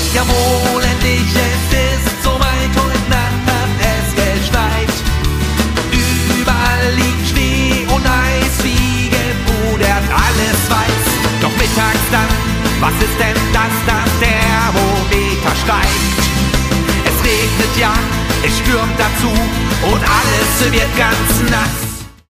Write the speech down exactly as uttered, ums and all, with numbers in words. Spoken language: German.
Jawohl, endlich es ist soweit, heute Nacht hat es geschneit. Überall liegt Schnee und Eis wie gepudert, alles weiß. Doch mittags dann, was ist denn das, das Thermometer steigt? Es regnet ja, es stürmt dazu und alles wird ganz nass.